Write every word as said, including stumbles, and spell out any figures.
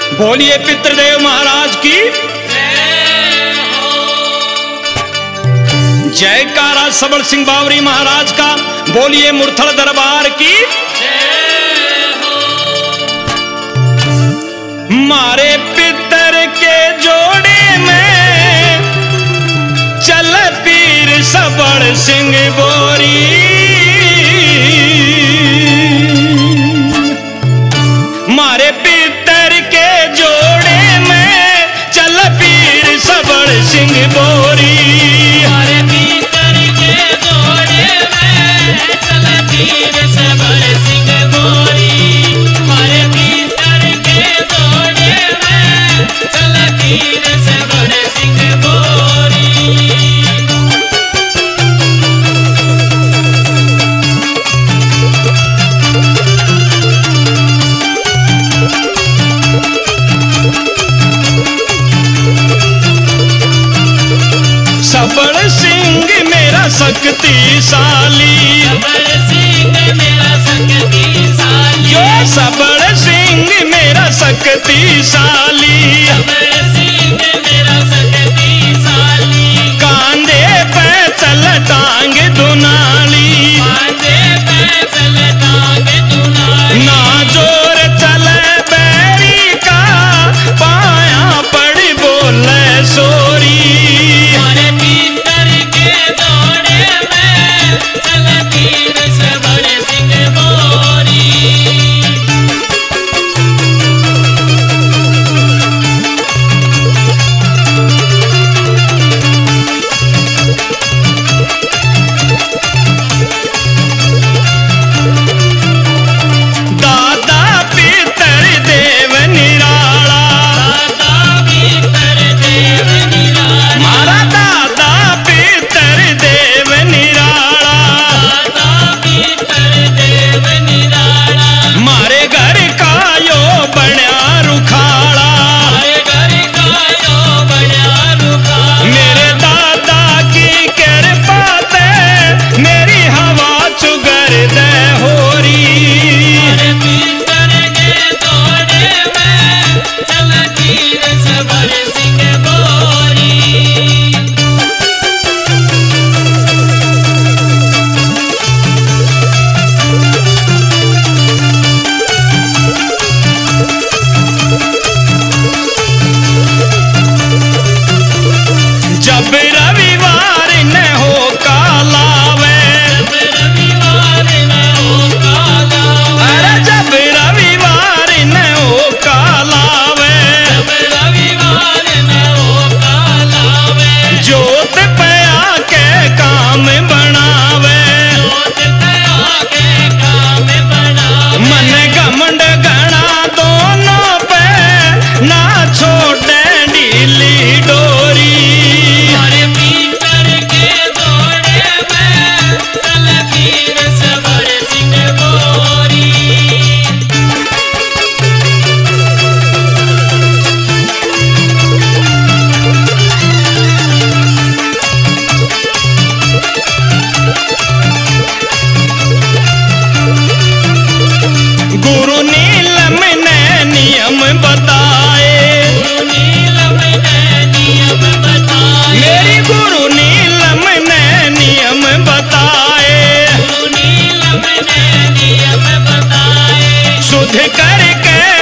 बोलिए पितृदेव महाराज की जयकारा। सबल सिंह बावरी महाराज का बोलिए मुरथल दरबार की। मारे पितर के जोड़े में चल पीर सबल सिंह बोरी। मारे पितर के जोड़े में चल पीर सबल सिंह बोरी। मारे पितर के जोड़े में चल पीर सबल सिंह बोरी। मारे पितर के जोड़े में चल पीर सबल सिंह बोरी। सबल सिंह मेरा शक्तिशाली। सबल सिंह मेरा शक्तिशाली। यो सबल सिंह मेरा शक्तिशाली। सबल सिंह मेरा शक्तिशाली। कांधे पे चल टांग दुनाली। कांधे पे चल टांग दुनाली। ना जोर चले बैरी का पाया पड़ी बोले सोरी। मारे पितर के जोड़े में चल पीर सबल सिंह बोरी। दादा पितर देव निराला। दादा पितर देव निराला। मारा दादा पितर देव निराला। दादा पितर देव निराला। मारे घर का यो बण्या रुखाड़ा। मारे घर का यो बड़ा रुखा। मेरे दादा की कृपा ते मेरी हवा चुगर दे होरी। मारे पितर के जोड़े में चल पीर सबल सिंह बोरी। जब रविवार न हो कालावे। जब रविवार न हो कालावे। अरे जब रविवार न हो कालावे। जब रविवार न हो कालावे। जोत पे आके काम बनावे। जोत पे आके काम बनावे। मन घमंड गणा दोनों पे ना छोड़े ढीली डोरी। मारे पितर के जोड़े में चल पीर सबल सिंह बोरी। गुरु नीलम ने नियम बताए। गुरु नीलम ने नियम बताए। मेरी गुरु नीलम ने नियम बताए। गुरु नीलम ने नियम बताए। शुद्ध करके